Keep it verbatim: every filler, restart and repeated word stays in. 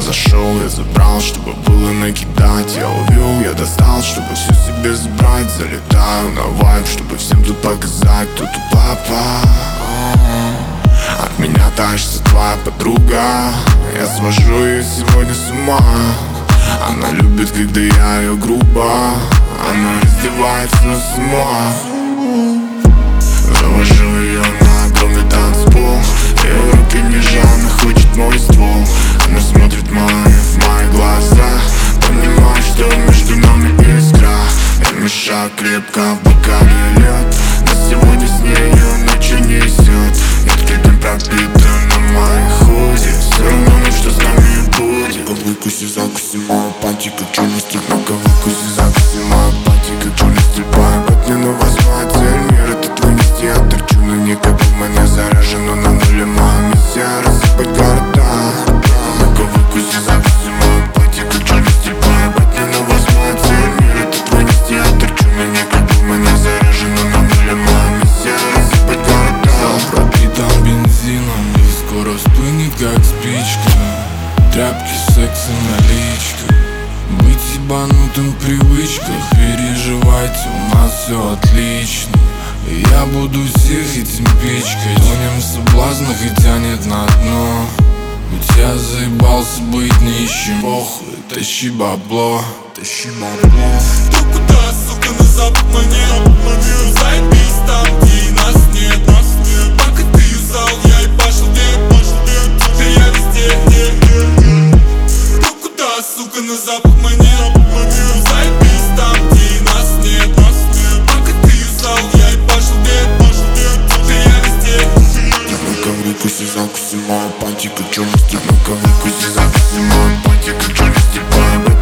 зашел, я забрал, чтобы было накидать. Я увел, я достал, чтобы все себе забрать. Залетаю на вайб, чтобы всем тут показать, кто тут папа. От меня тащится твоя подруга, я свожу ее сегодня с ума. Она любит, когда я ее грубо, она раздевается сама. Завожу ее на огромный танцпол, ее руки мне жадно хочет мой ствол. Она смотрит мои, в мои глаза, понимает, что между нами искра. Я мешаю крепко в бокале лед, но сегодня с нею ночью несет. Едкий пропитан на моей худи, все равно ну что с нами будет. Выкуси, закуси мою пати, как черный стиль. Ну-ка выкуси, закуси мою пати, как черный стиль. Поебать мне, но возьму цель мир этот вынести. Я торчу на ней, как в меня заряжено на нуле. Моя миссия рассыпать города. Ну-ка выкуси, закуси мою пати, как черный стиль. Поебать мне, но возьму цель мир этот вынести. Я торчу на ней, как в меня заряжено на нуле. Моя миссия рассыпать города. Зал пропитан бензином и скоро вспыхнет, как спичка. Тряпки, секс и наличка. Быть ебанутым в привычках. Переживайте, у нас все отлично. И я буду всех этим пичкать. Тонем в соблазнах и тянет на дно. Ведь я заебался быть нищим. Похуй, тащи бабло, тащи бабло. Кто куда, сука, на запад манер. Заебись там, где нас нет. Пока ты юзал, я ебашил дед. Да я везде. Кто куда, сука, на запад манер. Заебись там, где нас нет. Пока ты юзал, я ебашил дед. Да я везде. Ну-ка выкуси, закуси мою пати, как черный стиль. Ну-ка выкуси, закуси мою пати, как черный стиль.